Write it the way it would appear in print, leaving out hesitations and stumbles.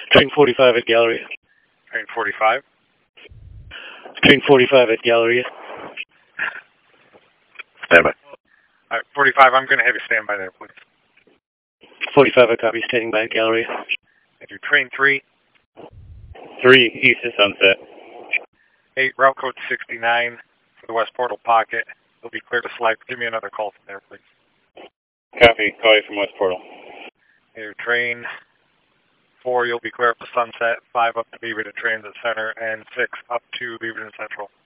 Train 45 at Galleria. Train 45. Train 45 at Galleria. Stand by. All right, 45, I'm going to have you stand by there, please. 45, I copy, standing by at Galleria. Thank you. Train 3. 3, east of Sunset. 8, route code 69 for the West Portal Pocket. It'll be clear to slide. Give me another call from there, please. Copy. Call you from West Portal. Your train 4, you'll be clear up to Sunset. 5 up to Beaverton Transit Center, and 6 up to Beaverton Central.